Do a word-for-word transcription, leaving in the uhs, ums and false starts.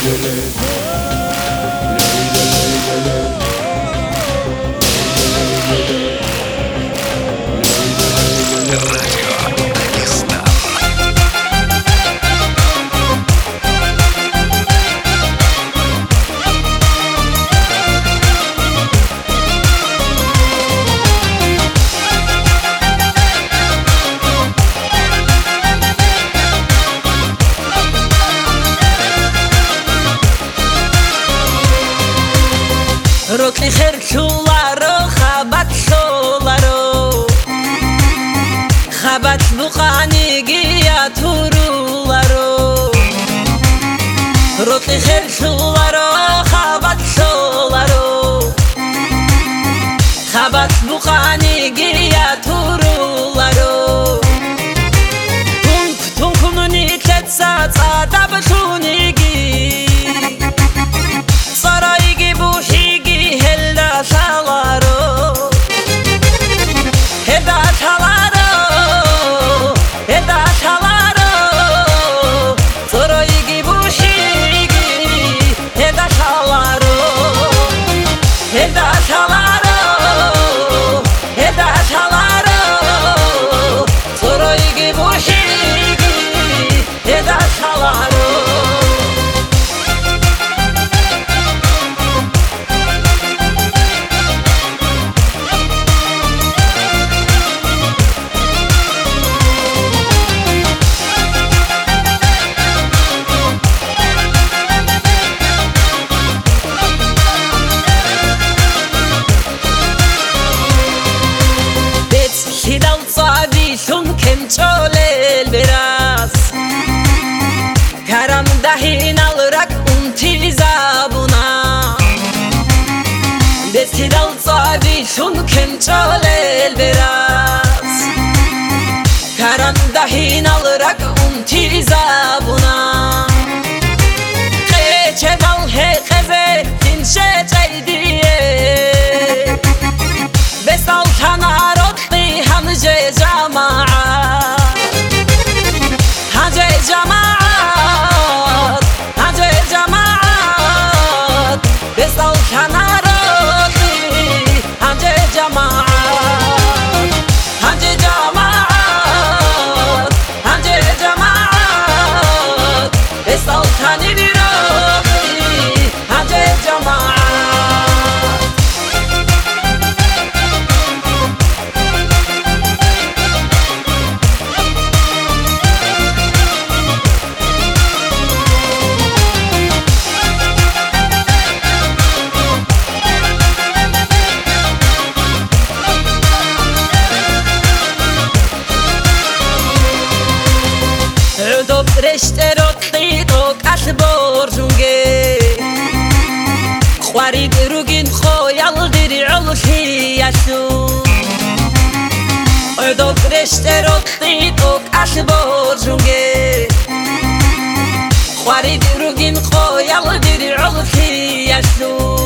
Rokli kherchularo khabat solaro khabat buqanigi yaturularo Rokli kherchularo khabat solaro khabat buqanigi yaturularo Tunk tunkumuni ketsa tsadabtunigi Saraygi buhi Salaro, heda salaro, heda salaro, soroigi bushigi, heda salaro, heda salaro, heda salaro, soroigi bushigi, heda salaro. Cholel beras Karam dahin alrak unti zabuna Desidal sadi shunken cholel beras Karam dahin alrak unti zabuna Kheche dal he kheze tinshe chaydiye Besal tanarotli hamje jama'a جماعات هجه جماعات بسال کناراتی هجه جماعات هجه جماعات هجه جماعات بسال کناراتی هجه جماعات رشته رو قیدو کش برجونگه خواری دروگین خویال دیری علشیشو دو رشته رو قیدو کش برجونگه خواری دروگین خویال دیری علشیشو